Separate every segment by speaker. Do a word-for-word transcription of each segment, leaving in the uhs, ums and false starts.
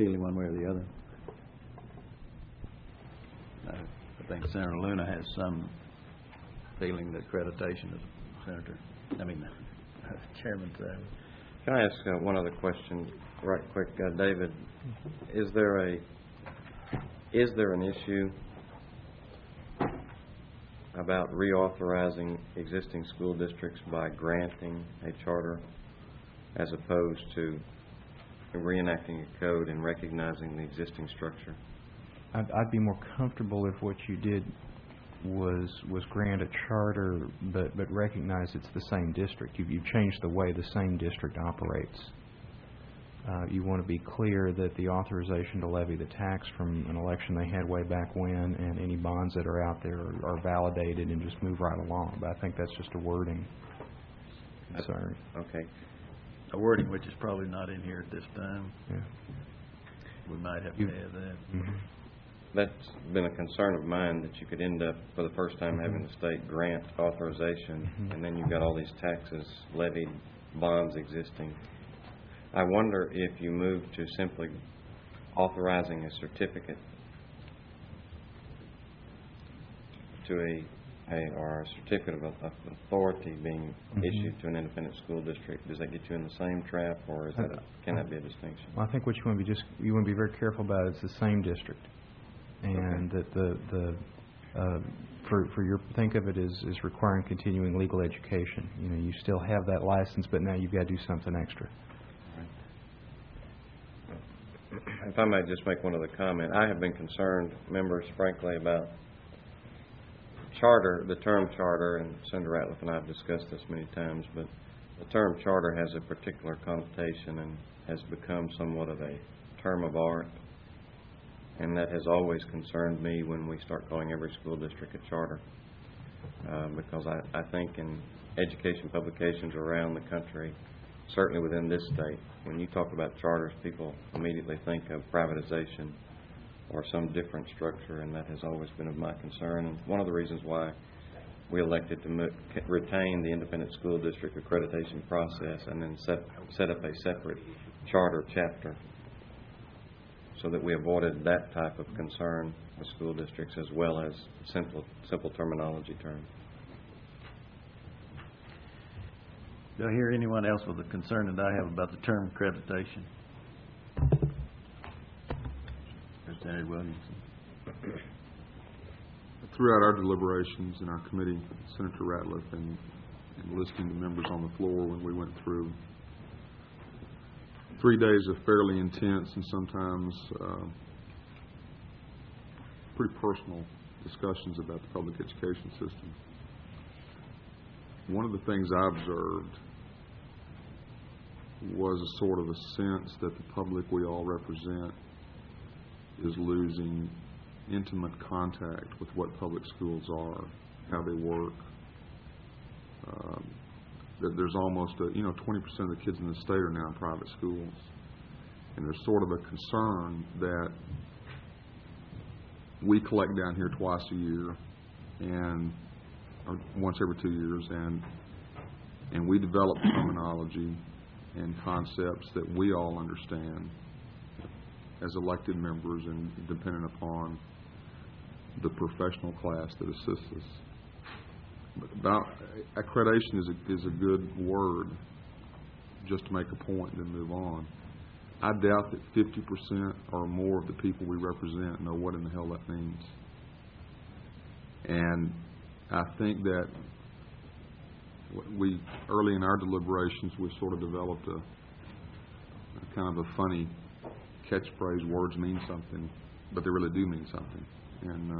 Speaker 1: feeling one way or the other. I, I think Senator Luna has some feeling that accreditation is Senator, I mean, uh, Chairman Savage.
Speaker 2: Can I ask uh, one other question right quick? Uh, David, is there a is there an issue about reauthorizing existing school districts by granting a charter as opposed to reenacting a code and recognizing the existing structure?
Speaker 3: I'd, I'd be more comfortable if what you did was was grant a charter, but but recognize it's the same district. You've, you've changed the way the same district operates. Uh, you want to be clear that the authorization to levy the tax from an election they had way back when, and any bonds that are out there are, are validated and just move right along. But I think that's just a wording concern.
Speaker 2: Okay.
Speaker 1: A wording which is probably not in here at this time.
Speaker 3: Yeah.
Speaker 1: We might have
Speaker 3: You,
Speaker 1: to add that.
Speaker 3: Mm-hmm.
Speaker 2: That's been a concern of mine, that you could end up for the first time having the state grant authorization,
Speaker 3: Mm-hmm.
Speaker 2: and then you've got all these taxes levied, bonds existing. I wonder if you move to simply authorizing a certificate to a, a or a certificate of, of authority being
Speaker 3: Mm-hmm.
Speaker 2: issued to an independent school district. Does that get you in the same trap, or is that a, can that be a distinction?
Speaker 3: Well, I think what you want to be just you want to be very careful about is the same district, and
Speaker 2: Okay.
Speaker 3: that the the uh, for for your think of it as, as requiring continuing legal education. You know, you still have that license, but now you've got to do something extra.
Speaker 2: If I might just make one other comment, I have been concerned, members, frankly, about charter, the term charter, and Senator Ratliff and I have discussed this many times, but the term charter has a particular connotation and has become somewhat of a term of art, and that has always concerned me when we start calling every school district a charter, uh, because I, I think in education publications around the country, certainly within this state, when you talk about charters, people immediately think of privatization or some different structure, and that has always been of my concern. And one of the reasons why we elected to mo- retain the independent school district accreditation process and then set, set up a separate charter chapter so that we avoided that type of concern with school districts, as well as simple, simple terminology terms.
Speaker 1: Do I hear anyone else with a concern that I have about the term accreditation? Representative Williamson.
Speaker 4: Throughout our deliberations in our committee, Senator Ratliff, and, and listening to members on the floor when we went through three days of fairly intense and sometimes uh, pretty personal discussions about the public education system, one of the things I observed was a sort of a sense that the public we all represent is losing intimate contact with what public schools are, how they work. Um, that there's almost a, you know, twenty percent of the kids in the state are now in private schools. And there's sort of a concern that we collect down here twice a year and or once every two years, and and we develop terminology and concepts that we all understand as elected members and dependent upon the professional class that assists us. But about accreditation is a, is a good word just to make a point and then move on. I doubt that fifty percent or more of the people we represent know what in the hell that means. And I think that we, early in our deliberations, we sort of developed a, a kind of a funny catchphrase, words mean something, but they really do mean something. And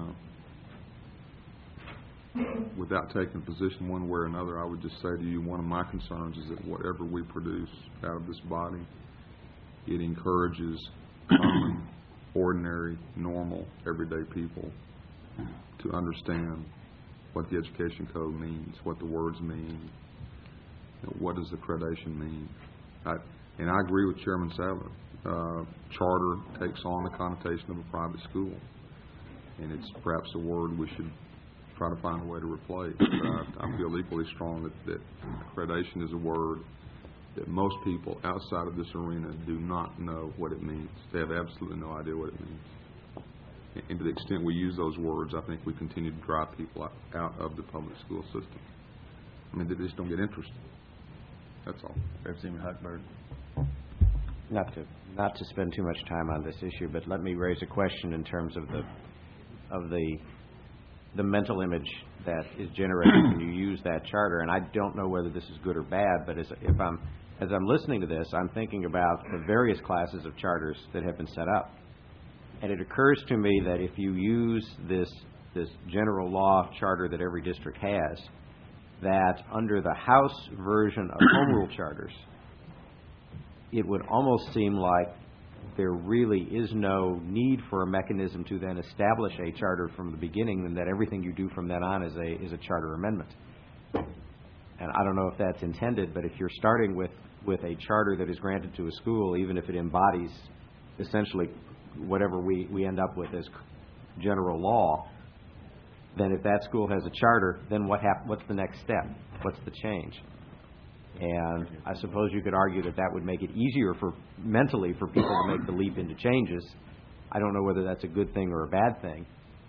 Speaker 4: uh, without taking a position one way or another, I would just say to you, one of my concerns is that whatever we produce out of this body, it encourages common, ordinary, normal, everyday people to understand what the education code means, what the words mean, you know, what does accreditation mean. I, and I agree with Chairman Sadler. Uh, charter takes on the connotation of a private school, and it's perhaps a word we should try to find a way to replace. But I, I feel equally strong that, that accreditation is a word that most people outside of this arena do not know what it means. They have absolutely no idea what it means. And to the extent we use those words, I think we continue to drive people out, out of the public school system. I mean, they just don't get interested. That's all.
Speaker 1: Representative Huckberg.
Speaker 5: Not to not to spend too much time on this issue, but let me raise a question in terms of the of the the mental image that is generated when you use that charter. And I don't know whether this is good or bad, but as if I'm as I'm listening to this, I'm thinking about the various classes of charters that have been set up. And it occurs to me that if you use this this general law charter that every district has, that under the House version of home rule charters, it would almost seem like there really is no need for a mechanism to then establish a charter from the beginning, and that everything you do from then on is a is a charter amendment. And I don't know if that's intended, but if you're starting with, with a charter that is granted to a school, even if it embodies essentially whatever we, we end up with as general law, then if that school has a charter, then what hap- what's the next step? What's the change? And I suppose you could argue that that would make it easier for mentally for people to make the leap into changes. I don't know whether that's a good thing or a bad thing,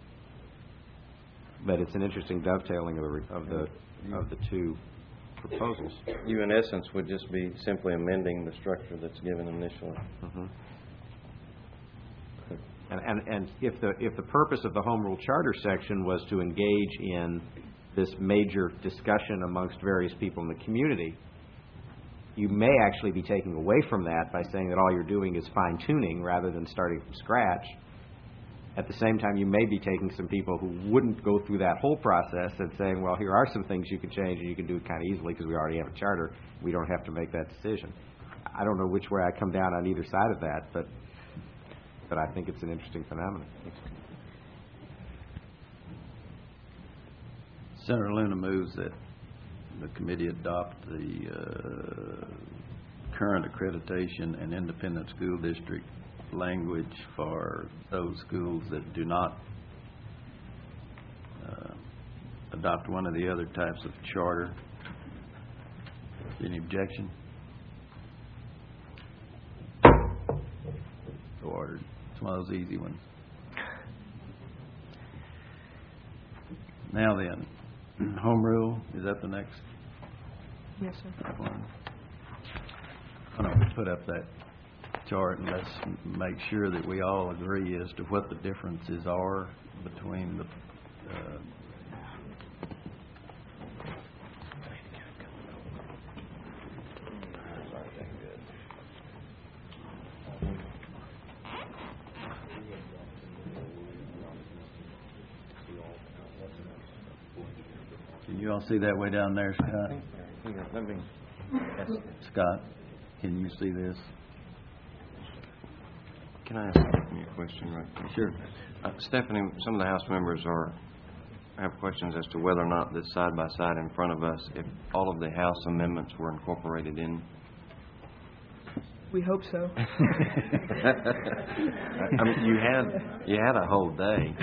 Speaker 5: but it's an interesting dovetailing of the of the of the two proposals.
Speaker 2: You, in essence, would just be simply amending the structure that's given initially.
Speaker 5: Mm-hmm. And, and and if the if the purpose of the Home Rule Charter section was to engage in this major discussion amongst various people in the community, you may actually be taking away from that by saying that all you're doing is fine-tuning rather than starting from scratch. At the same time, you may be taking some people who wouldn't go through that whole process and saying, well, here are some things you can change and you can do it kind of easily because we already have a charter. We don't have to make that decision. I don't know which way I come down on either side of that, but but I think it's an interesting phenomenon.
Speaker 1: Senator Luna moves that the committee adopt the uh, current accreditation and independent school district language for those schools that do not uh, adopt one of the other types of charter. Any objection? So ordered. It's one of those easy ones. Now then, home rule, is that the next
Speaker 6: Yes, sir.
Speaker 1: one? Why don't we put up that chart and let's make sure that we all agree as to what the differences are between the uh, Can you all see that way down there, Scott?
Speaker 2: Here, let me.
Speaker 1: Scott, can you see this?
Speaker 2: Can I ask Stephanie a question right quick?
Speaker 1: Sure.
Speaker 2: Uh, Stephanie, some of the House members are have questions as to whether or not this side by side in front of us, if all of the House amendments were incorporated in.
Speaker 6: We hope so.
Speaker 2: I mean, you had you had a whole day.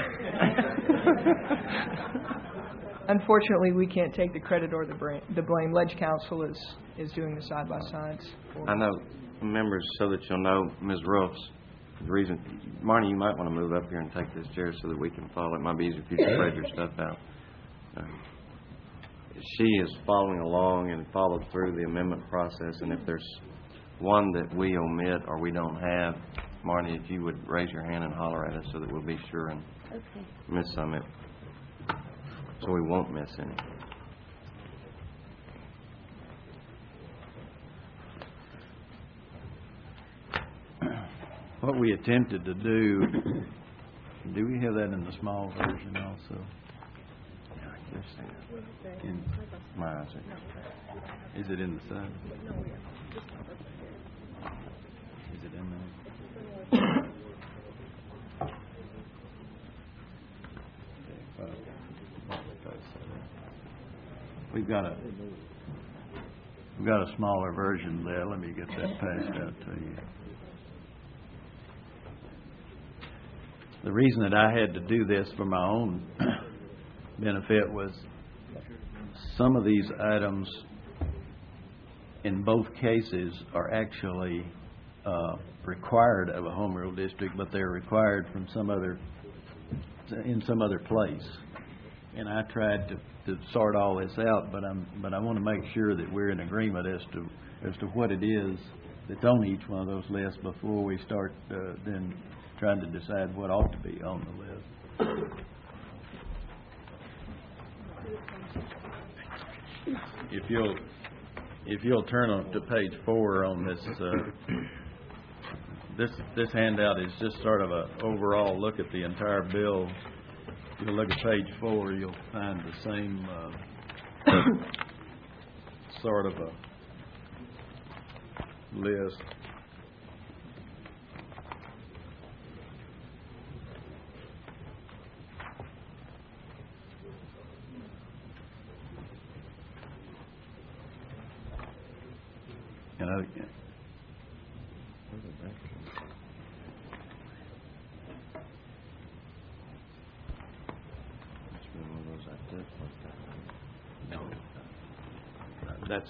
Speaker 6: Unfortunately, we can't take the credit or the, bra- the blame. Ledge Council is, is doing the side-by-sides. For
Speaker 2: I know, members, so that you'll know, Miz Ruffs, the reason, Marnie, you might want to move up here and take this chair so that we can follow. It might be easier if you can spread your stuff out. Uh, she is following along and followed through the amendment process, and if there's one that we omit or we don't have, Marnie, if you would raise your hand and holler at us so that we'll be sure and
Speaker 7: Okay.
Speaker 2: miss some, it, so we won't miss any.
Speaker 1: What we attempted to do, do we have that in the small version also?
Speaker 2: Yeah, I guess so.
Speaker 1: In,
Speaker 2: My eyes are-
Speaker 1: is it in the side? Is it in there? We've got a we've got a smaller version there. Let me get that passed out to you. The reason that I had to do this for my own benefit was some of these items in both cases are actually uh, required of a home rule district, but they're required from some other, in some other place. And I tried to, to sort all this out, but I'm, but I want to make sure that we're in agreement as to, as to what it is that's on each one of those lists before we start uh, then trying to decide what ought to be on the list. If you'll, if you'll turn on to page four on this, uh, this, this handout is just sort of a overall look at the entire bill. If you look at page four, you'll find the same uh, sort of a list. And I, no, that's,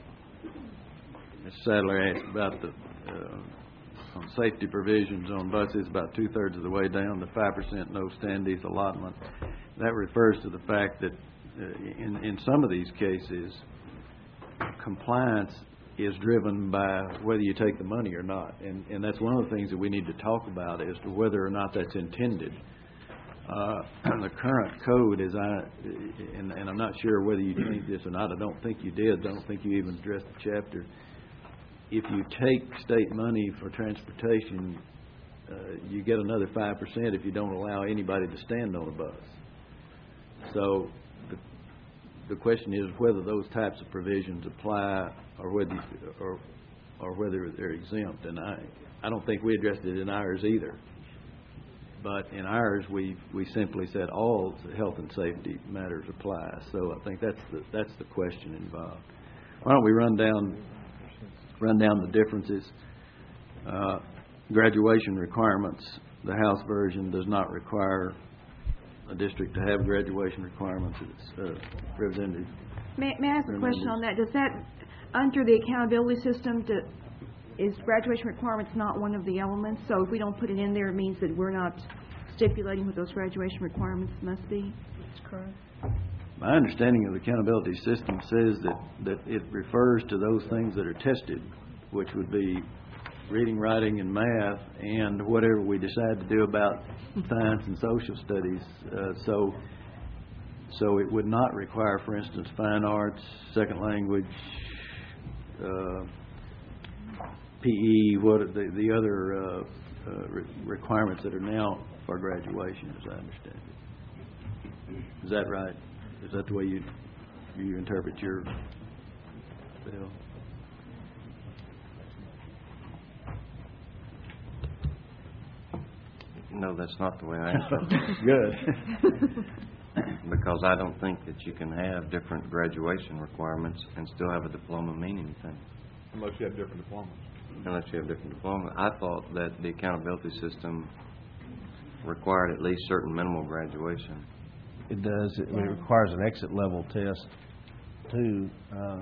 Speaker 1: Miz Sadler asked about the, uh, on safety provisions on buses, about two-thirds of the way down, the five percent no standees allotment. That refers to the fact that uh, in, in some of these cases, compliance is driven by whether you take the money or not. And, and that's one of the things that we need to talk about as to whether or not that's intended. Uh, the current code is, I, and, and I'm not sure whether you think this or not, I don't think you did, I don't think you even addressed the chapter. If you take state money for transportation, uh, you get another five percent if you don't allow anybody to stand on a bus. So the, the question is whether those types of provisions apply or whether, or, or whether they're exempt. And I, I don't think we addressed it in ours either. But in ours, we we simply said all health and safety matters apply. So I think that's the that's the question involved. Why don't we run down run down the differences? Uh, graduation requirements. The House version does not require a district to have graduation requirements. It's uh, Representative.
Speaker 7: May, may I ask a question on that? Does that, under the accountability system, do, is graduation requirements not one of the elements? So if we don't put it in there, it means that we're not stipulating what those graduation requirements must be?
Speaker 6: That's correct.
Speaker 1: My understanding of the accountability system says that, that it refers to those things that are tested, which would be reading, writing, and math, and whatever we decide to do about science and social studies. Uh, so, so it would not require, for instance, fine arts, second language, uh, P E, what are the, the other uh, uh, re- requirements that are now for graduation, as I understand it. Is that right? Is that the way you you interpret your bill?
Speaker 2: No, that's not the way I interpret it.
Speaker 1: Good.
Speaker 2: Because I don't think that you can have different graduation requirements and still have a diploma mean anything.
Speaker 4: Unless you have different diplomas.
Speaker 2: Unless you have different diplomas. I thought that the accountability system required at least certain minimal graduation.
Speaker 8: It does. It, it requires an exit level test, too. Uh,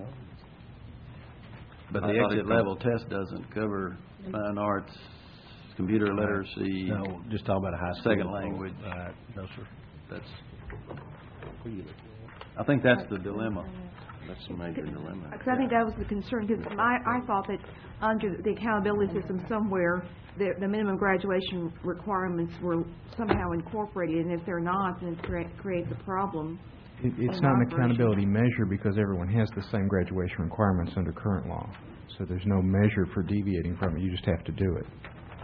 Speaker 1: But
Speaker 2: I
Speaker 1: the
Speaker 2: thought
Speaker 1: exit
Speaker 2: it-
Speaker 1: level test doesn't cover fine arts, computer literacy,
Speaker 8: no, just talking about a high school.
Speaker 1: second language.
Speaker 8: Right. No, sir.
Speaker 1: That's. I think that's the dilemma.
Speaker 2: That's a major dilemma.
Speaker 7: Because I think that was the concern, because I, I thought that under the accountability system somewhere, the, the minimum graduation requirements were somehow incorporated, and if they're not, then it crea- creates a problem.
Speaker 3: It, it's
Speaker 7: in
Speaker 3: not an
Speaker 7: our version.
Speaker 3: accountability measure because everyone has the same graduation requirements under current law. So there's no measure for deviating from it. You just have to do it.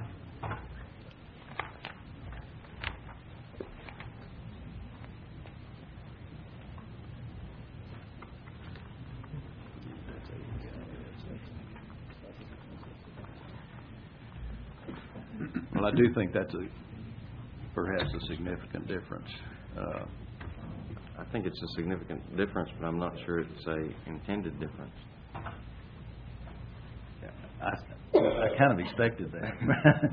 Speaker 1: Well, I do think that's a perhaps a significant difference. Uh,
Speaker 2: I think it's a significant difference, but I'm not sure it's a intended difference.
Speaker 1: I, I kind of expected that.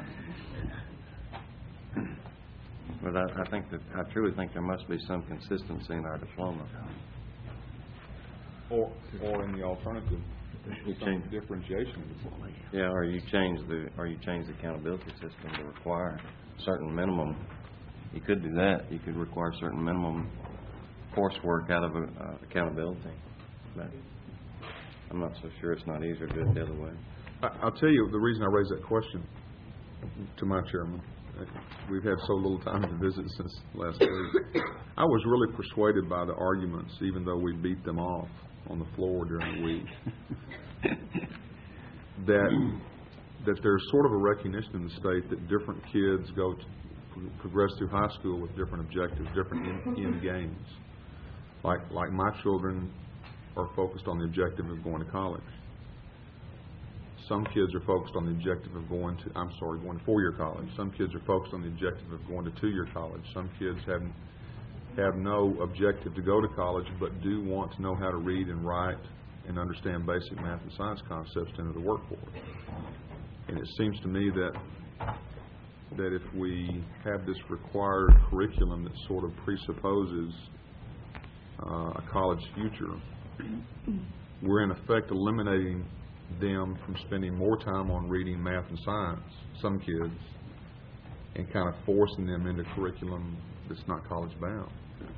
Speaker 2: But I, I think that, I truly think there must be some consistency in our diploma.
Speaker 4: Or, or in the alternative,
Speaker 2: You
Speaker 4: some
Speaker 2: change-
Speaker 4: differentiation in the plan.
Speaker 2: Yeah, or you change the, or you change the accountability system to require certain minimum. You could do that. You could require certain minimum coursework out of uh, accountability. But I'm not so sure it's not easier to do it the other way.
Speaker 4: I, I'll tell you the reason I raised that question to my chairman. We've had so little time to visit since last week. I was really persuaded by the arguments, even though we beat them off on the floor during the week, that that there's sort of a recognition in the state that different kids go to progress through high school with different objectives, different end, end games. Like like my children are focused on the objective of going to college. Some kids are focused on the objective of going to, I'm sorry, going to four-year college. Some kids are focused on the objective of going to two-year college. Some kids have have no objective to go to college, but do want to know how to read and write and understand basic math and science concepts to enter the workforce. And it seems to me that that if we have this required curriculum that sort of presupposes uh, a college future, we're in effect eliminating them from spending more time on reading math and science, some kids, and kind of forcing them into curriculum that's not college bound.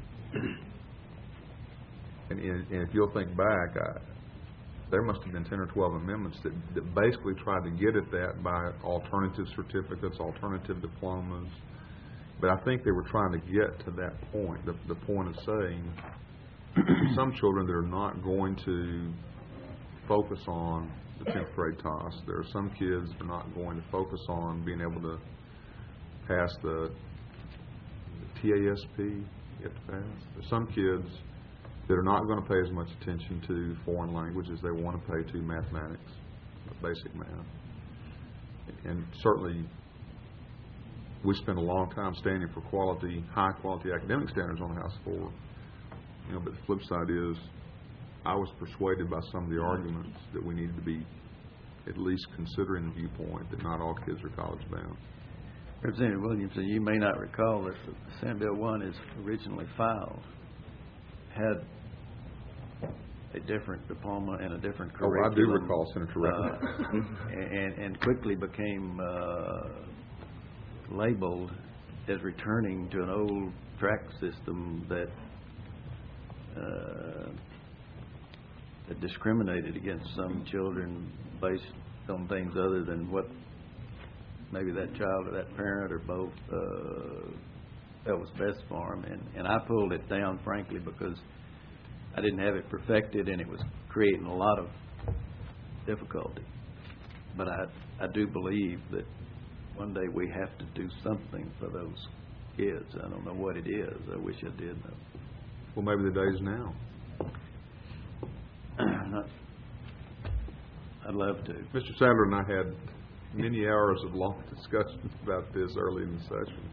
Speaker 4: And, and if you'll think back, I, there must have been ten or twelve amendments that, that basically tried to get at that by alternative certificates, alternative diplomas. But I think they were trying to get to that point, the, the point of saying some children that are not going to focus on the tenth grade T O S. There are some kids that are not going to focus on being able to pass the, the T A S P you have to pass. There's some kids that are not going to pay as much attention to foreign language as they want to pay to mathematics, basic math. And certainly we spend a long time standing for quality, high quality academic standards on House floor. You know, but the flip side is I was persuaded by some of the arguments that we needed to be at least considering the viewpoint that not all kids are college bound.
Speaker 1: Representative Williamson, you may not recall that the Senate Bill one is originally filed had a different diploma and a different curriculum.
Speaker 4: Oh, I do recall, Senator Ratner.
Speaker 1: Uh, and, and quickly became uh, labeled as returning to an old track system that uh, that discriminated against some children based on things other than what maybe that child or that parent or both uh, felt was best for them. And, and I pulled it down, frankly, because I didn't have it perfected and it was creating a lot of difficulty. But I, I do believe that one day we have to do something for those kids. I don't know what it is. I wish I did know.
Speaker 4: Well, maybe the day's now.
Speaker 1: I'd love to.
Speaker 4: Mister Sadler and I had many hours of long discussions about this early in the session.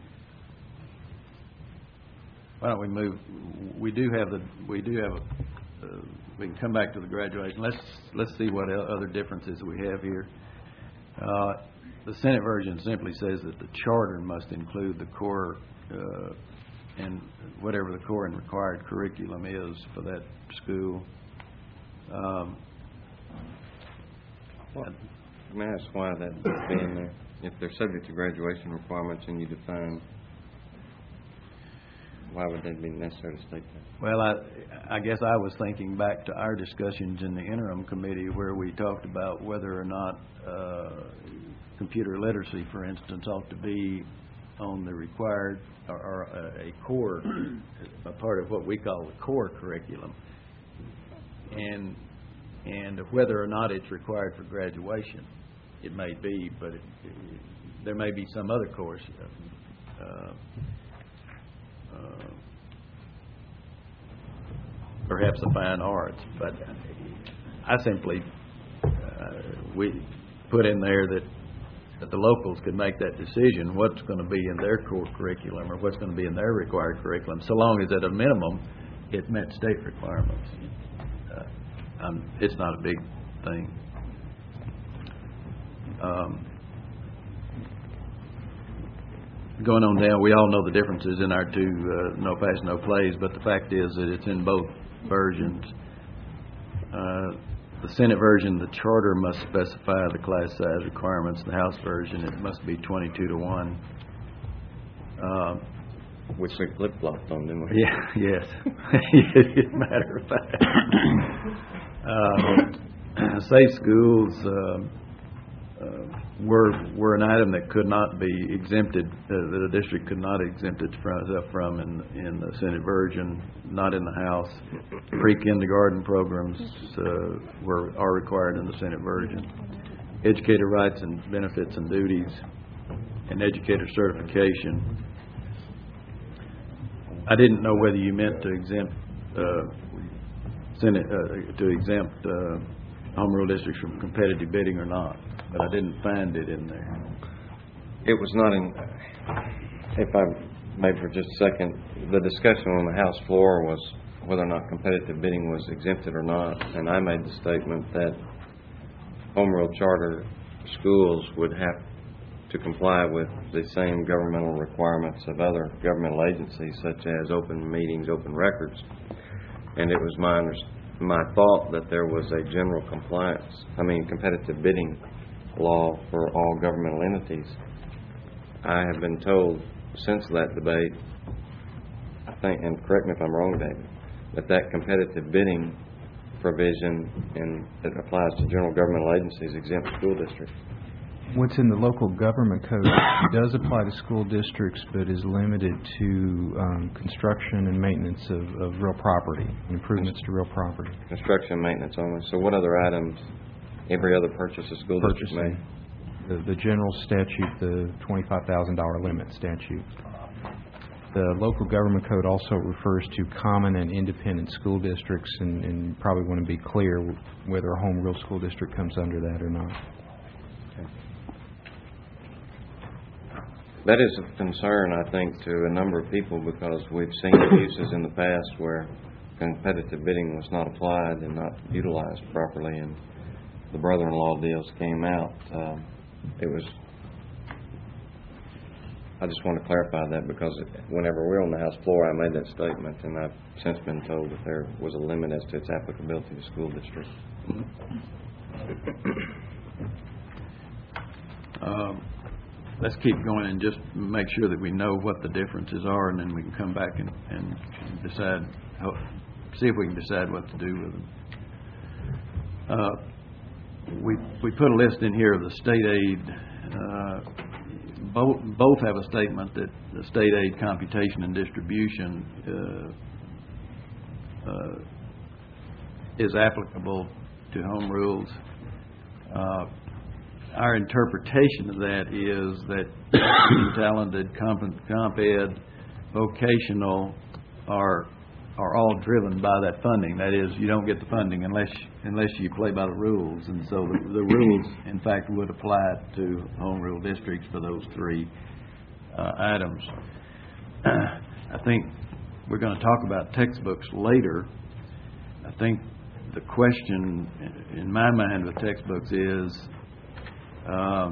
Speaker 1: Why don't we move? We do have the. We do have. A, uh, we can come back to the graduation. Let's let's see what other differences we have here. Uh, the Senate version simply says that the charter must include the core uh, and whatever the core and required curriculum is for that school. Um,
Speaker 2: What? May I ask why that would be in there? If they're subject to graduation requirements and you define, why would that be necessary to state that?
Speaker 1: Well, I, I guess I was thinking back to our discussions in the interim committee where we talked about whether or not uh, computer literacy, for instance, ought to be on the required or, or a, a core, a part of what we call the core curriculum, and and whether or not it's required for graduation. It may be, but it, it, there may be some other course. Uh, uh, perhaps the fine arts, but I simply uh, we put in there that that the locals could make that decision what's going to be in their core curriculum or what's going to be in their required curriculum, so long as at a minimum it met state requirements. Uh, um, it's not a big thing. Um, going on down, we all know the differences in our two uh, no pass, no plays, but the fact is that it's in both versions. Uh, the Senate version, the charter must specify the class size requirements. The House version, it must be twenty-two to one. Uh,
Speaker 2: Which we flip-flopped on, didn't we?
Speaker 1: Yeah, yes. As a matter of fact. Uh, Safe schools uh, uh, were were an item that could not be exempted, uh, that a district could not exempt it from, from in, in the Senate version, not in the House. Pre-kindergarten programs uh, were are required in the Senate version. Educator rights and benefits and duties, and educator certification. I didn't know whether you meant to exempt uh, Senate uh, to exempt uh, home rule districts from competitive bidding or not, but I didn't find it in there.
Speaker 2: It was not in, if I may for just a second, the discussion on the House floor was whether or not competitive bidding was exempted or not, and I made the statement that home rule charter schools would have to comply with the same governmental requirements of other governmental agencies, such as open meetings, open records. And it was my under, my thought that there was a general compliance, I mean competitive bidding law for all governmental entities. I have been told since that debate, I think, and correct me if I'm wrong, David, that that competitive bidding provision and that applies to general governmental agencies exempt school districts.
Speaker 3: What's in the local government code does apply to school districts, but is limited to um, construction and maintenance of, of real property, improvements to real property.
Speaker 2: Construction and maintenance only. So what other items, every other purchase a school district may?
Speaker 3: Purchasing. The, the general statute, the twenty-five thousand dollars limit statute. The local government code also refers to common and independent school districts, and, and probably want to be clear whether a home rule school district comes under that or not.
Speaker 2: That is of concern, I think, to a number of people because we've seen abuses in the past where competitive bidding was not applied and not utilized properly, and the brother-in-law deals came out. Um, it was, I just want to clarify that because whenever we were on the House floor, I made that statement, and I've since been told that there was a limit as to its applicability to school districts.
Speaker 1: Um, Let's keep going and just make sure that we know what the differences are, and then we can come back and, and decide, how, see if we can decide what to do with them. Uh, we we put a list in here of the state aid. Uh, both both have a statement that the state aid computation and distribution uh, uh, is applicable to home rules. Uh, Our interpretation of that is that talented, comp, comp ed, vocational are are all driven by that funding. That is, you don't get the funding unless unless you play by the rules, and so the, the rules, in fact, would apply to home rule districts for those three uh, items. I think we're going to talk about textbooks later. I think the question in my mind with textbooks is, Uh,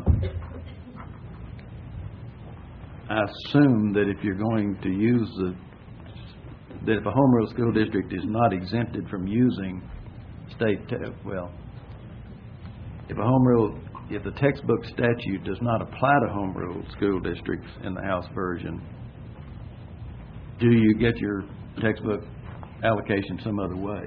Speaker 1: I assume that if you're going to use the, that if a home rule school district is not exempted from using state, te- well, if a home rule, if the textbook statute does not apply to home rule school districts in the House version, do you get your textbook allocation some other way?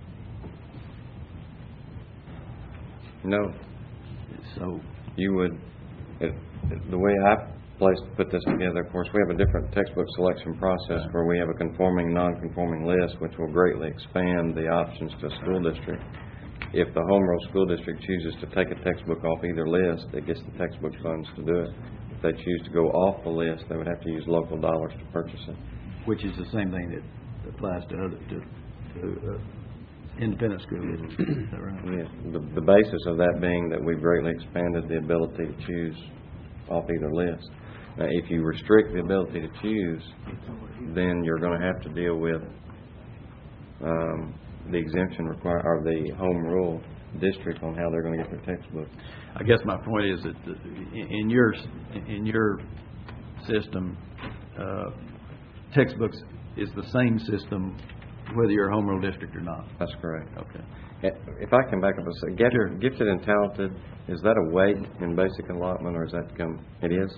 Speaker 2: No.
Speaker 1: So
Speaker 2: you would, it, the way I placed put this together, of course, we have a different textbook selection process where we have a conforming, non-conforming list, which will greatly expand the options to a school district. If the home rule school district chooses to take a textbook off either list, it gets the textbook funds to do it. If they choose to go off the list, they would have to use local dollars to purchase it.
Speaker 1: Which is the same thing that applies to other, to, to uh, independent school districts. Is that right?
Speaker 2: Yes. The, the basis of that being that we've greatly expanded the ability to choose off either list. Now, if you restrict the ability to choose, then you're going to have to deal with um, the exemption require or the home rule district on how they're going to get their textbook.
Speaker 1: I guess my point is that the, in your in your system, uh, textbooks is the same system whether you're a home rule district or not.
Speaker 2: That's correct.
Speaker 1: Okay.
Speaker 2: If I can back up a second, gifted, gifted and talented, is that a weight in basic allotment, or is that come, it is?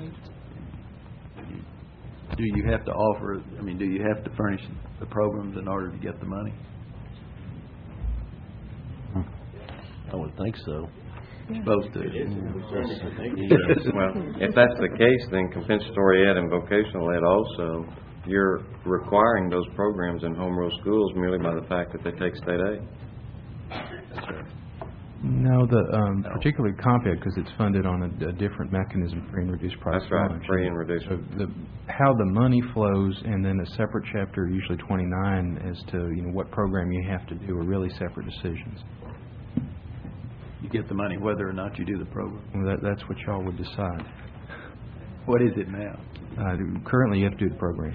Speaker 1: Do you have to offer, I mean, do you have to furnish the programs in order to get the money?
Speaker 8: I would think so.
Speaker 1: You're supposed to.
Speaker 2: Well, if that's the case, then compensatory ed and vocational ed also, you're requiring those programs in home rule schools merely by the fact that they take state aid.
Speaker 3: No, the, um, particularly comp ed, because it's funded on a, a different mechanism, free and reduced price.
Speaker 2: That's right,
Speaker 3: lunch.
Speaker 2: free and reduced.
Speaker 3: So the, how the money flows, and then a separate chapter, usually twenty-nine, as to, you know, what program you have to do are really separate decisions.
Speaker 1: You get the money whether or not you do the program.
Speaker 3: Well, that, that's what y'all would decide.
Speaker 1: What is it now?
Speaker 3: Uh, currently, you have to do the program.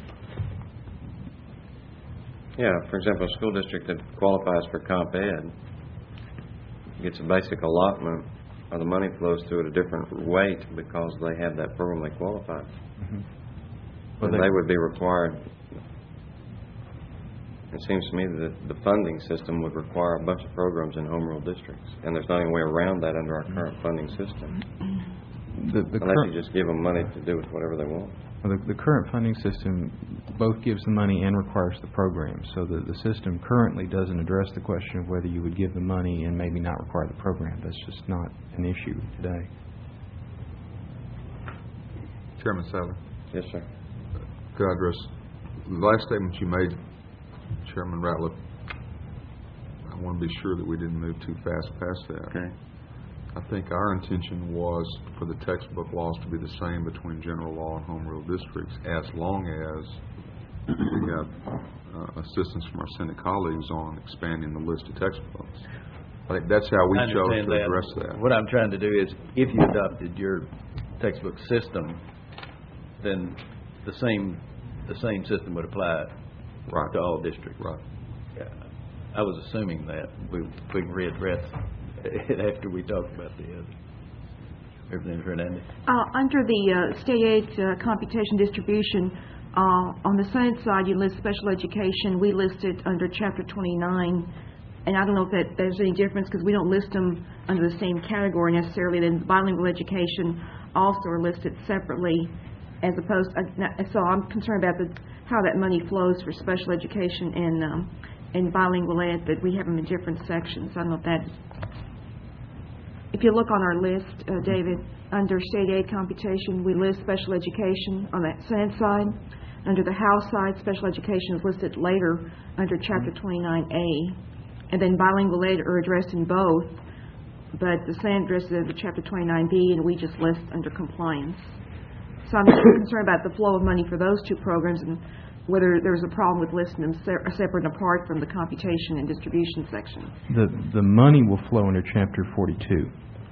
Speaker 2: Yeah, for example, a school district that qualifies for comp ed gets a basic allotment, or the money flows through at a different rate because they have that program they qualify.
Speaker 3: Mm-hmm.
Speaker 2: Well, they, they would be required. It seems to me that the funding system would require a bunch of programs in home rule districts, and there's not any way around that under our current funding system.
Speaker 3: The, the
Speaker 2: Unless
Speaker 3: cur-
Speaker 2: you just give them money to do with whatever they want.
Speaker 3: well, the, the current funding system both gives the money and requires the program. So the, the system currently doesn't address the question of whether you would give the money and maybe not require the program. That's just not an issue today.
Speaker 4: Chairman Sadler,
Speaker 2: Yes, sir.
Speaker 4: could I address the last statement you made, Chairman Ratliff? I want to be sure that we didn't move too fast past that.
Speaker 1: Okay.
Speaker 4: I think our intention was for the textbook laws to be the same between general law and home rule districts, as long as we have uh, assistance from our Senate colleagues on expanding the list of textbooks. I think that's how we
Speaker 1: I
Speaker 4: chose
Speaker 1: understand
Speaker 4: to address that.
Speaker 1: What I'm trying to do is, if you adopted your textbook system, then the same, the same system would apply
Speaker 4: Right.
Speaker 1: to all districts.
Speaker 4: Right.
Speaker 1: Yeah. I was assuming that. We, we can readdress it after we talk about the other. Representative Hernandez?
Speaker 7: Uh, under the uh, state aid uh, computation distribution, uh, on the Senate side, you list special education. We list it under Chapter twenty-nine. And I don't know if that there's any difference because we don't list them under the same category necessarily. Then bilingual education also are listed separately, as opposed. Uh, so I'm concerned about the, how that money flows for special education and um, and bilingual ed, but we have them in different sections. I don't know if that. If you look on our list, uh, David, under state aid computation, we list special education on that Senate side. Under the House side, special education is listed later under Chapter twenty-nine A. And then bilingual ed are addressed in both, but the Senate addresses it under Chapter twenty-nine B, and we just list under compliance. So I'm just concerned about the flow of money for those two programs and whether there's a problem with listing them se- separate and apart from the computation and distribution section.
Speaker 3: The the money will flow under Chapter forty-two.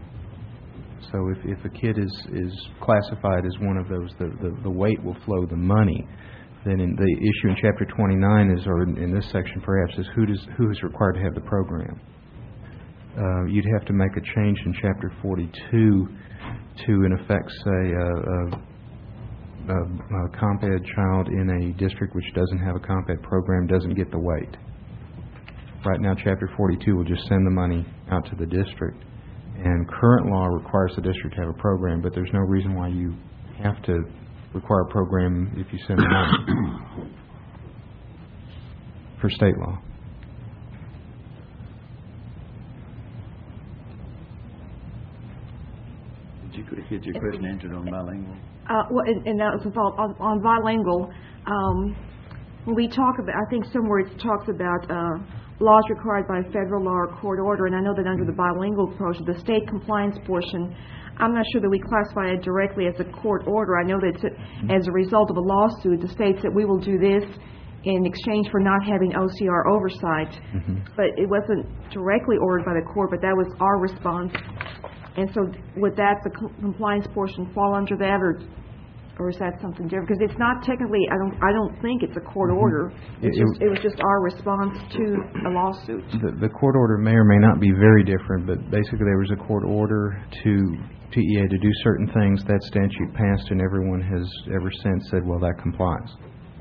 Speaker 3: So if, if a kid is, is classified as one of those, the, the, the weight will flow the money. Then in the issue in Chapter twenty-nine is, or in this section perhaps, is who does who is required to have the program. Uh, you'd have to make a change in Chapter forty-two to, in effect, say a, a, a, a comp ed child in a district which doesn't have a comp ed program doesn't get the weight. Right now, Chapter forty-two will just send the money out to the district. And current law requires the district to have a program, but there's no reason why you have to require a program if you send the money for state law.
Speaker 1: Did you get your question answered on bilingual?
Speaker 7: Uh, well, and, and that was involved on, on bilingual. Um, when we talk about, I think somewhere it talks about uh, laws required by federal law or court order, and I know that under the bilingual portion, the state compliance portion, I'm not sure that we classify it directly as a court order. I know that it's a, as a result of a lawsuit, the state said we will do this in exchange for not having O C R oversight.
Speaker 3: Mm-hmm.
Speaker 7: But it wasn't directly ordered by the court, but that was our response. And so would that, the com- compliance portion, fall under that, or or is that something different? Because it's not technically, I don't I don't think it's a court order. It's
Speaker 3: It-
Speaker 7: just, it was just our response to a lawsuit.
Speaker 3: The, the court order may or may not be very different, but basically there was a court order to T E A to do certain things. That statute passed, and everyone has ever since said, well, that complies.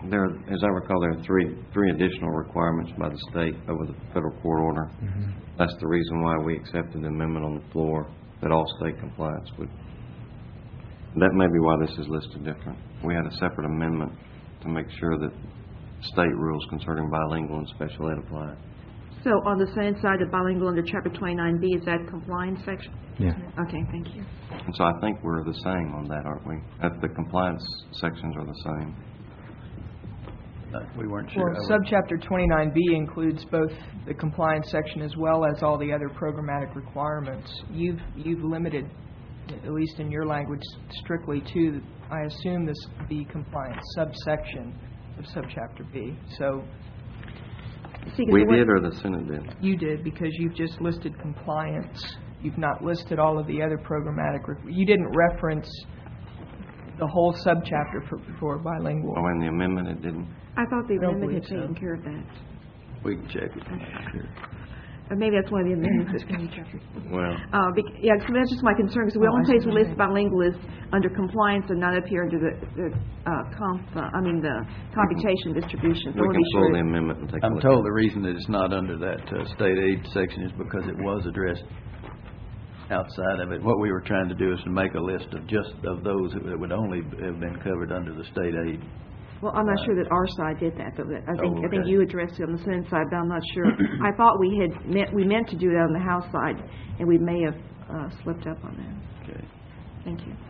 Speaker 2: There, as I recall, there are three, three additional requirements by the state over the federal court order.
Speaker 3: Mhm.
Speaker 2: That's the reason why we accepted the amendment on the floor, that all state compliance would, that may be why this is listed different. We had a separate amendment to make sure that state rules concerning bilingual and special ed apply.
Speaker 7: So on the same side of bilingual under chapter twenty-nine B, is that compliance section?
Speaker 3: Yeah.
Speaker 7: Okay, thank you.
Speaker 2: And so I think we're the same on that, aren't we? That the compliance sections are the same.
Speaker 1: Uh, We weren't sure.
Speaker 6: Well, subchapter twenty-nine B includes both the compliance section as well as all the other programmatic requirements. You've, you've limited, at least in your language, strictly to, I assume, this, the compliance subsection of subchapter B. So
Speaker 7: See, 'cause
Speaker 2: We
Speaker 7: the way-
Speaker 2: did, or the Senate did?
Speaker 6: you did, because you've just listed compliance. You've not listed all of the other programmatic, requ- you didn't reference the whole subchapter for, for bilingual.
Speaker 2: Oh, in the amendment it didn't?
Speaker 7: I thought the
Speaker 6: I don't
Speaker 7: amendment had
Speaker 6: believe so.
Speaker 7: taken care of that.
Speaker 1: We can check it. Sure.
Speaker 7: Or maybe that's one of the amendments that can be checked.
Speaker 2: Well,
Speaker 7: Uh, bec- yeah, 'cause that's just my concern, because the
Speaker 6: Oh,
Speaker 7: only
Speaker 6: I see
Speaker 7: place we
Speaker 6: what you
Speaker 7: list
Speaker 6: mean.
Speaker 7: bilingual is under compliance and not up here under the, the, uh, comp, uh, I mean, the computation distribution. So I
Speaker 2: we
Speaker 7: wanna
Speaker 2: can
Speaker 7: be sure
Speaker 2: pull the
Speaker 7: it-
Speaker 2: amendment and take a
Speaker 1: I'm
Speaker 2: look.
Speaker 1: told
Speaker 2: at
Speaker 1: the reason that it's not under that uh, state aid section is because it was addressed outside of it. What we were trying to do is to make a list of just of those that would only have been covered under the state aid.
Speaker 7: Well, I'm not sure that our side did that, but I think,
Speaker 1: Oh,
Speaker 7: I think
Speaker 1: okay.
Speaker 7: you addressed it on the Senate side, but I'm not sure. I thought we had meant, we meant to do that on the House side, and we may have, uh, slipped up on that.
Speaker 1: Okay.
Speaker 7: Thank you.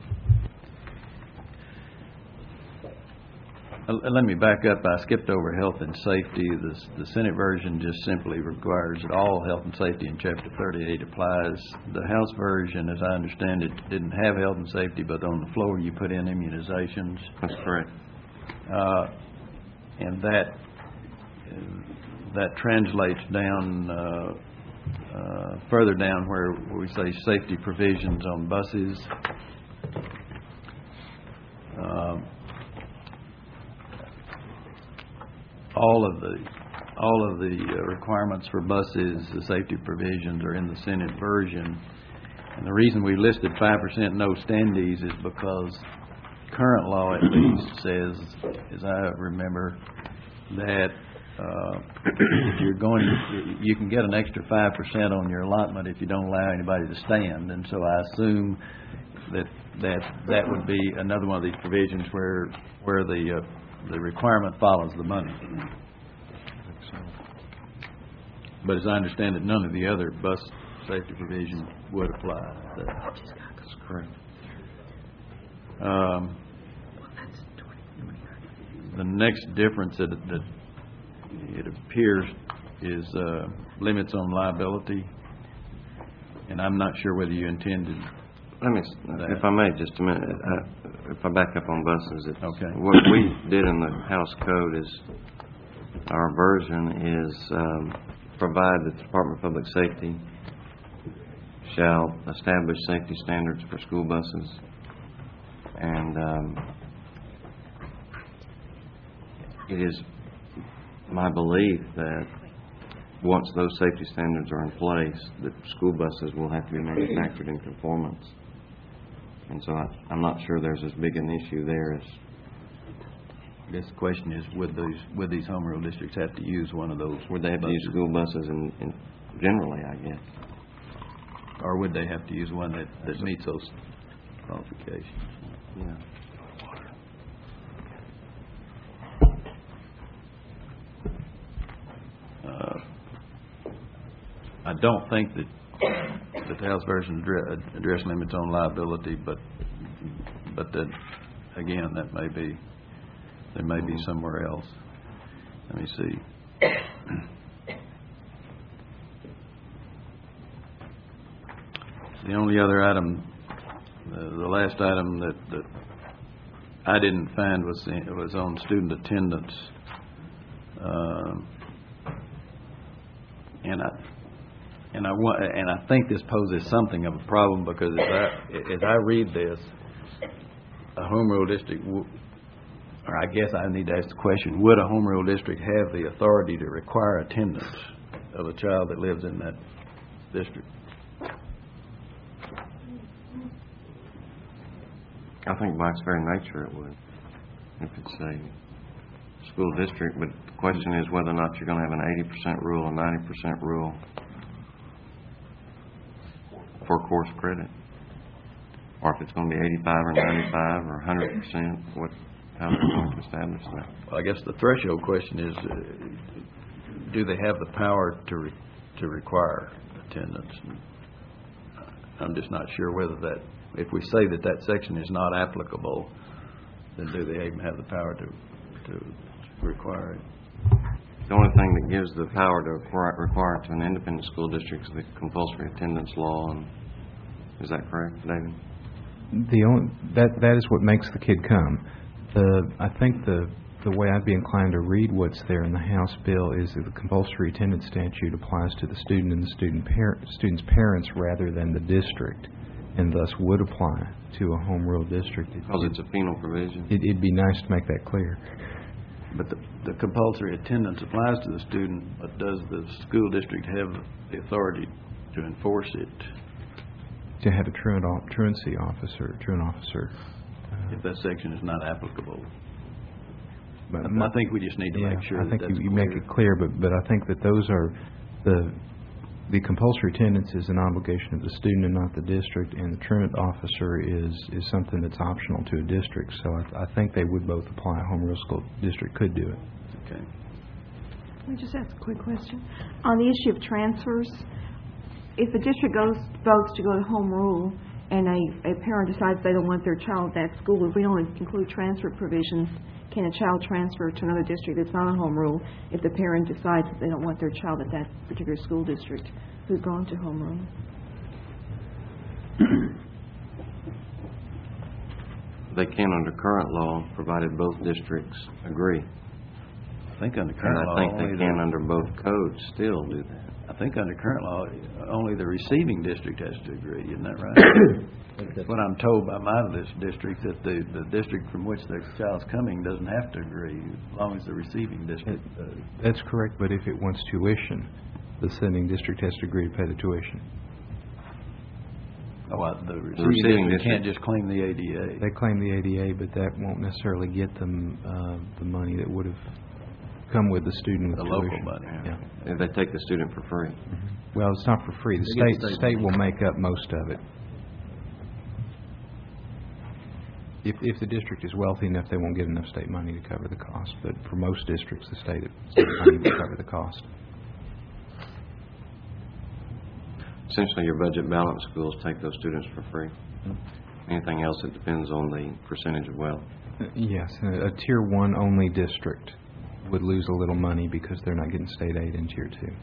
Speaker 1: Uh, Let me back up. I skipped over health and safety. The, the Senate version just simply requires that all health and safety in Chapter thirty-eight applies. The House version, as I understand it, didn't have health and safety, but on the floor you put in immunizations.
Speaker 2: That's correct.
Speaker 1: Uh, and that, uh, that translates down, uh, uh, further down where we say safety provisions on buses. Um, All of the, all of the uh, requirements for buses, the safety provisions are in the Senate version. And the reason we listed five percent no standees is because current law at least says, as I remember, that uh, if you're going, to, you can get an extra five percent on your allotment if you don't allow anybody to stand. And so I assume that that that would be another one of these provisions where where the uh, the requirement follows the money. But as I understand it, none of the other bus safety provisions would apply.
Speaker 2: That's correct.
Speaker 1: Um, the next difference that, that it appears is uh, limits on liability, and I'm not sure whether you intended.
Speaker 2: Let me, s- if I may, just a minute. Uh, If I back up on buses, it's,
Speaker 1: Okay.
Speaker 2: what we did in the House Code is, our version is, um, provide that the Department of Public Safety shall establish safety standards for school buses. And, um, it is my belief that once those safety standards are in place, that school buses will have to be manufactured in conformance. And so I, I'm not sure there's as big an issue there as,
Speaker 1: I guess the question is, would those would these home rule districts have to use one of those?
Speaker 2: would they have to use
Speaker 1: buses?
Speaker 2: school buses in, in generally, I guess.
Speaker 1: Or would they have to use one that, that meets those qualifications?
Speaker 2: Yeah.
Speaker 1: Uh, I don't think that, that the House version address, address limits on liability, but, but that, again, that may be, there may be somewhere else. Let me see. The only other item, the, the last item that, that I didn't find was, the- was on student attendance. Um, And I, and I want, and I think this poses something of a problem, because as I, as I read this, a home rule district, w- or I guess I need to ask the question, would a home rule district have the authority to require attendance of a child that lives in that district?
Speaker 2: I think by its very nature it would, if it's a school district, but the question is whether or not you're going to have an eighty percent rule, a ninety percent rule for course credit. Or if it's going to be eighty-five or ninety-five or one hundred percent, what, how they're going to establish that.
Speaker 1: Well, I guess the threshold question is, uh, do they have the power to re- to require attendance? I'm just not sure whether that, if we say that that section is not applicable, then do they even have the power to to require it?
Speaker 2: The only thing that gives the power to require, require it to an independent school district is the compulsory attendance law. And is that correct, David?
Speaker 3: The only, that that is what makes the kid come. The I think the the way I'd be inclined to read what's there in the House bill is that the compulsory attendance statute applies to the student and the student par- student's parents rather than the district, and thus would apply to a home rule district. It,
Speaker 2: Because it's a penal provision.
Speaker 3: it, it'd be nice to make that clear.
Speaker 1: But the, the compulsory attendance applies to the student, but does the school district have the authority to enforce it?
Speaker 3: To have a truant, truancy officer, truant officer. Uh,
Speaker 1: If that section is not applicable.
Speaker 3: but
Speaker 1: I
Speaker 3: my-
Speaker 1: think we just need to
Speaker 3: yeah,
Speaker 1: make sure
Speaker 3: I
Speaker 1: that
Speaker 3: think
Speaker 1: that's
Speaker 3: you, you make
Speaker 1: clear.
Speaker 3: it clear, but but I think that those are the the compulsory attendance is an obligation of the student and not the district, and the truant officer is is something that's optional to a district. So I, I think they would both apply. A home rule school district could do it.
Speaker 1: Okay.
Speaker 7: Let me just ask a quick question. On the issue of transfers, if the district goes, votes to go to home rule and a, a parent decides they don't want their child at that school, if we don't include transfer provisions, can a child transfer to another district that's not a home rule if the parent decides that they don't want their child at that particular school district who's gone to home rule?
Speaker 2: They can under current law, provided both districts agree.
Speaker 1: I think under
Speaker 2: And
Speaker 1: current law,
Speaker 2: I think
Speaker 1: only
Speaker 2: they can
Speaker 1: the,
Speaker 2: under both codes still do that.
Speaker 1: I think under current law, only the receiving district has to agree. Isn't that right? That's what I'm told by my list district, that the, the district from which the child's coming doesn't have to agree, as long as the receiving district does.
Speaker 3: That's correct, but if it wants tuition, the sending district has to agree to pay the tuition.
Speaker 1: Oh, I- the receiving
Speaker 2: receiving
Speaker 1: district can't
Speaker 2: district-
Speaker 1: just claim the A D A.
Speaker 3: They claim the A D A, but that won't necessarily get them uh, the money that would have come with the student with
Speaker 1: The
Speaker 3: tuition.
Speaker 1: local money.
Speaker 3: Yeah.
Speaker 2: If they take the student for free.
Speaker 3: Well, it's not for free. The
Speaker 1: They get
Speaker 3: state,
Speaker 1: the
Speaker 3: the
Speaker 1: state
Speaker 3: state will make up most of it. If, if the district is wealthy enough, they won't get enough state money to cover the cost. But for most districts, the state, state money will cover the cost.
Speaker 2: Essentially, your budget balance schools take those students for free. Anything else, it depends on the percentage of wealth.
Speaker 3: Uh, Yes, a, a tier one only district would lose a little money because they're not getting state aid in tier two.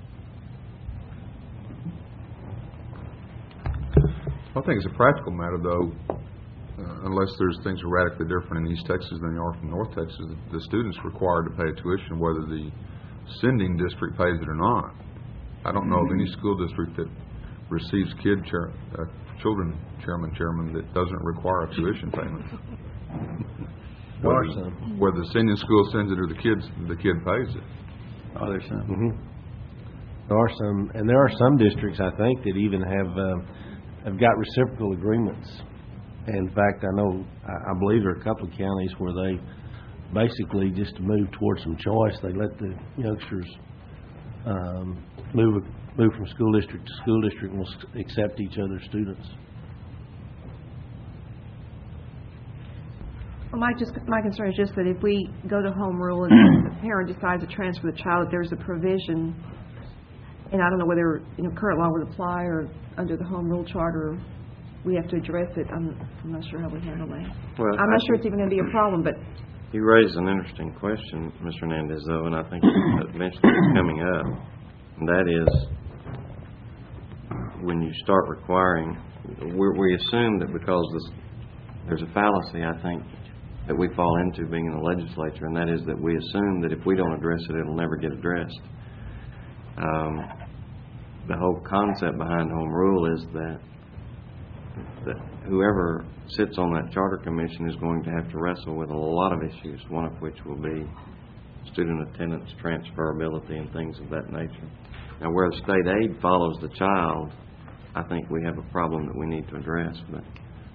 Speaker 4: I think it's a practical matter, though, uh, unless there's things are radically different in East Texas than they are from North Texas, the student's required to pay tuition whether the sending district pays it or not. I don't know of any school district that receives kid chair, uh, children chairman chairman that doesn't require a tuition payment.
Speaker 8: There are
Speaker 4: Whether,
Speaker 8: some.
Speaker 4: whether the sending school sends it or the kids the kid pays it.
Speaker 1: Oh, there's some.
Speaker 8: Mhm. There are some, and there are some districts, I think, that even have, um, have got reciprocal agreements. And in fact, I know, I, I believe there are a couple of counties where they basically, just to move towards some choice, they let the youngsters um, move move from school district to school district and will s- accept each other's students.
Speaker 7: Well, my just, my concern is just that if we go to home rule and the parent decides to transfer the child, there's a provision, and I don't know whether, you know, current law would apply or under the home rule charter, we have to address it. I'm, I'm not sure how we handle that.
Speaker 2: Well,
Speaker 7: I'm
Speaker 2: I
Speaker 7: not sure it's even going to be a problem, but
Speaker 2: You raised an interesting question, Mister Hernandez, though, and I think eventually it's coming up. And that is, when you start requiring, we we assume that because this, there's a fallacy, I think, that we fall into being in the legislature, and that is that we assume that if we don't address it, it'll never get addressed. Um, the whole concept behind home rule is that that whoever sits on that charter commission is going to have to wrestle with a lot of issues, one of which will be student attendance, transferability, and things of that nature. Now, where the state aid follows the child, I think we have a problem that we need to address. But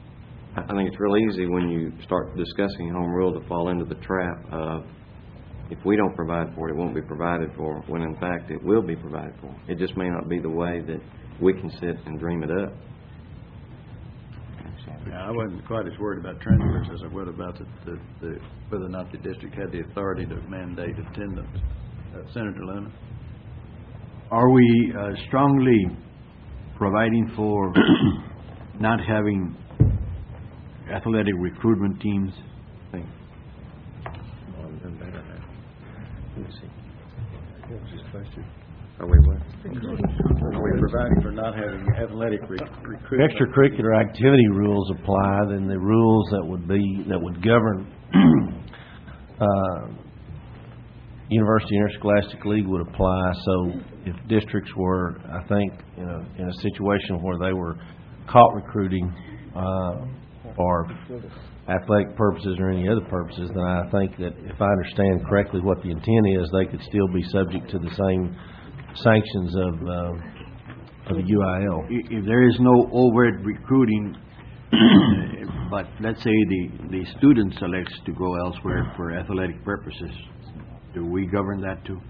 Speaker 2: I think it's real easy when you start discussing home rule to fall into the trap of, if we don't provide for it, it won't be provided for, when in fact it will be provided for. It just may not be the way that we can sit and dream it up.
Speaker 1: Yeah, I wasn't quite as worried about transfers as I was about the, the, the, whether or not the district had the authority to mandate attendance. Uh, Senator Luna?
Speaker 9: Are we uh, strongly providing for not having athletic recruitment teams?
Speaker 2: I think. Well, I'm doing better now. Let me see. What was his question? Are we what?
Speaker 1: Are we providing for not having athletic re- recruitment?
Speaker 8: Extracurricular activity rules apply, then the rules that would be, that would govern uh, University Interscholastic League would apply. So if districts were, I think, in a, in a situation where they were caught recruiting uh, for athletic purposes or any other purposes, then I think that if I understand correctly what the intent is, they could still be subject to the same sanctions of, uh, of the U I L.
Speaker 9: I- If there is no overt recruiting, but let's say the, the student selects to go elsewhere for athletic purposes, do we govern that too?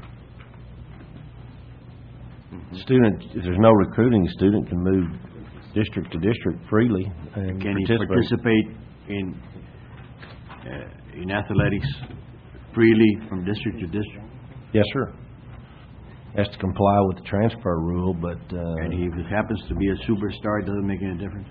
Speaker 8: Student, if there's no recruiting, the student can move district to district freely and
Speaker 9: Can he
Speaker 8: participate.
Speaker 9: participate in, uh, in athletics freely from district to district?
Speaker 8: Yes, sir. Has to comply with the transfer rule, but, uh,
Speaker 9: And he, if it happens to be a superstar, it doesn't make any difference?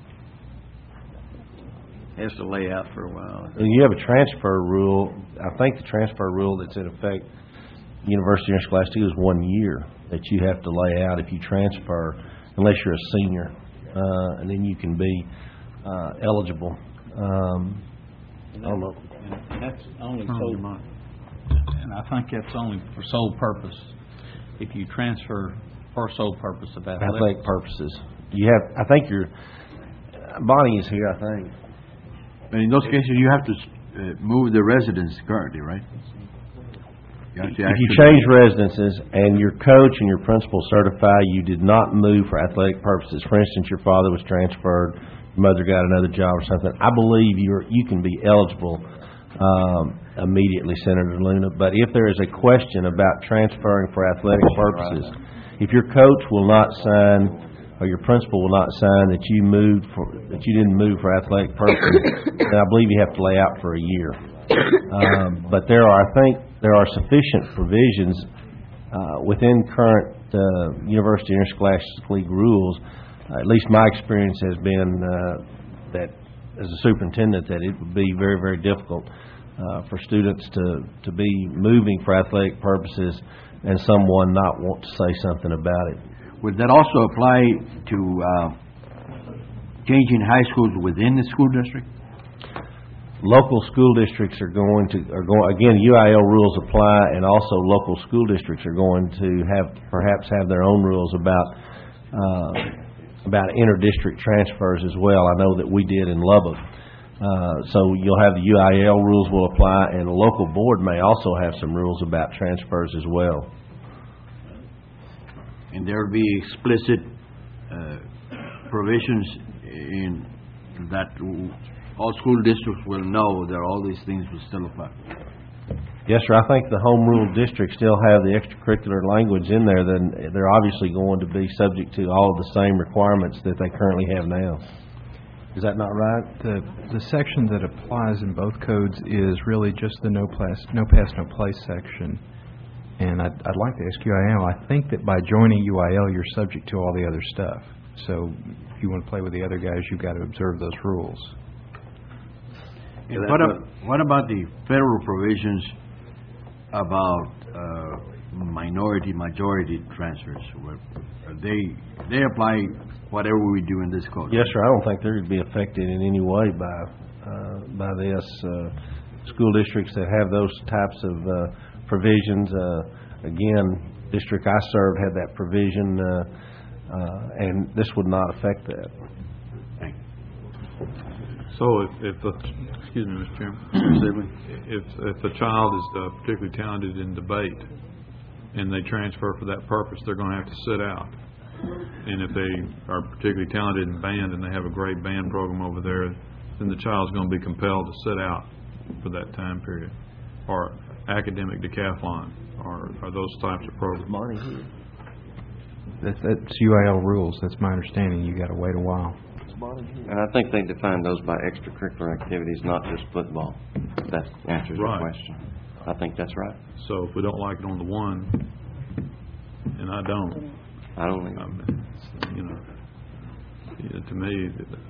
Speaker 1: Has to lay out for a while.
Speaker 8: and you have a transfer rule. I think the transfer rule that's in effect, University Interscholastic, is one year that you have to lay out if you transfer, unless you're a senior, uh, and then you can be uh, eligible. Um, I don't know.
Speaker 10: And that's only sole, and I think that's only for sole purpose. If you transfer for sole purpose of athletics.
Speaker 8: Athletic purposes. You have, I think you're, Bonnie is here, I think.
Speaker 9: But in those cases, you have to uh, move the residence currently, right? You have to
Speaker 8: If you
Speaker 9: actually-
Speaker 8: change residences and your coach and your principal certify you did not move for athletic purposes, for instance, your father was transferred, your mother got another job or something, I believe you're, you can be eligible um, immediately, Senator Luna. But if there is a question about transferring for athletic purposes, if your coach will not sign or your principal will not sign that you moved for, that you didn't move for athletic purposes, then I believe you have to lay out for a year. Um, but there are, I think, there are sufficient provisions uh, within current uh, University Interscholastic League rules. Uh, at least my experience has been uh, that, as a superintendent, that it would be very, very difficult uh, for students to, to be moving for athletic purposes and someone not want to say something about it.
Speaker 9: Would that also apply to uh, changing high schools within the school district?
Speaker 8: Local school districts are going to, are going, again, U I L rules apply, and also local school districts are going to have, perhaps have their own rules about, uh, about inter-district transfers as well. I know that we did in Lubbock. Uh, so you'll have the U I L rules will apply, and the local board may also have some rules about transfers as well.
Speaker 9: And there will be explicit uh, provisions in that w- all school districts will know that all these things will still apply.
Speaker 8: Yes, sir. I think the home rule districts still have the extracurricular language in there. Then they're obviously going to be subject to all of the same requirements that they currently have now. Is that not right?
Speaker 3: The, the section that applies in both codes is really just the no pass, no pass, no play section. And I'd, I'd like to ask U I L, I think that by joining U I L, you're subject to all the other stuff. So if you want to play with the other guys, you've got to observe those rules.
Speaker 9: And what, ab- what about the federal provisions about uh, minority, majority transfers? Where they, they apply whatever we do in this code?
Speaker 8: Yes, sir. I don't think they're going to be affected in any way by uh, by this. Uh, school districts that have those types of uh, provisions, uh, again, district I served had that provision, uh, uh, and this would not affect that.
Speaker 9: Thank you.
Speaker 11: So if, if the, excuse me, Mister Chairman, if, if the child is uh, particularly talented in debate and they transfer for that purpose, they're going to have to sit out. And if they are particularly talented in band and they have a great band program over there, then the child's going to be compelled to sit out for that time period. Or academic decathlon, or, or those types of programs.
Speaker 1: Money here.
Speaker 3: That's, that's U I L rules, that's my understanding, you gotta wait a while.
Speaker 2: And I think they define those by extracurricular activities, not just football. If that answers your
Speaker 11: Right.
Speaker 2: question. I think that's right.
Speaker 11: So if we don't like it on the one, and I don't,
Speaker 2: I don't think,
Speaker 11: I mean, it's, you know, yeah, to me,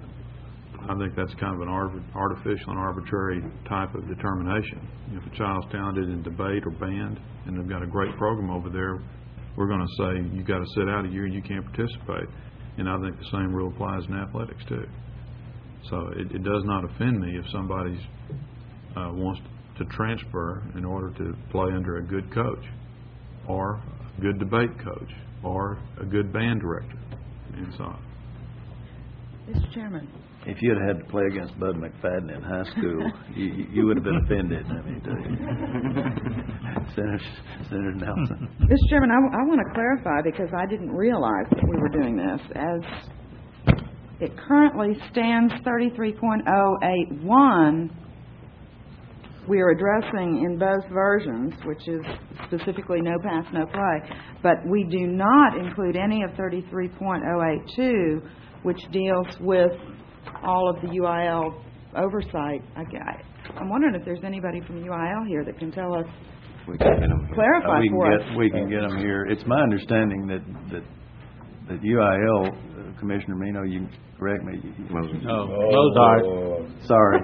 Speaker 11: I think that's kind of an arb- artificial and arbitrary type of determination. If a child's talented in debate or band, and they've got a great program over there, we're going to say, you've got to sit out a year and you can't participate. And I think the same rule applies in athletics, too. So it, it does not offend me if somebody uh, wants to transfer in order to play under a good coach, or a good debate coach, or a good band director, and so on.
Speaker 7: Mister Chairman.
Speaker 1: If you'd had to play against Bud McFadden in high school, you, you- you would have been offended, I mean, tell you. Senator, Senator Nelson.
Speaker 12: Mister Chairman, I, want to clarify, because I didn't realize that we were doing this. As it currently stands, thirty-three point oh eight one, we are addressing in both versions, which is specifically no pass, no play, but we do not include any of thirty-three point oh eight two, which deals with all of the U I L oversight. I, I, I'm wondering if there's anybody from U I L here that can tell us,
Speaker 2: we can get them here.
Speaker 12: clarify
Speaker 1: Uh, we can
Speaker 12: for
Speaker 1: get-
Speaker 12: us.
Speaker 1: We can get them here. It's my understanding that, that, that U I L, uh, Commissioner Mino, you can correct me.
Speaker 2: Moses.
Speaker 10: Oh, Moses.
Speaker 1: Sorry.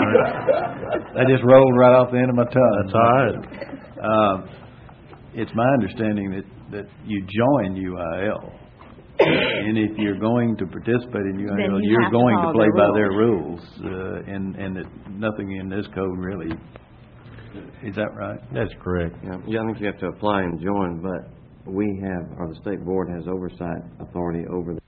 Speaker 1: That just rolled right off the end of my tongue. That's all right. Um, it's my understanding that, that you join U I L. And if you're going to participate in U I L,
Speaker 12: Then you
Speaker 1: you're
Speaker 12: have to
Speaker 1: going to
Speaker 12: follow
Speaker 1: play
Speaker 12: their
Speaker 1: by their rules. Uh, and, and that nothing in this code really, is that right?
Speaker 8: That's correct.
Speaker 2: Yeah, yeah, I think you have to apply and join, but we have, or the state board has oversight authority over the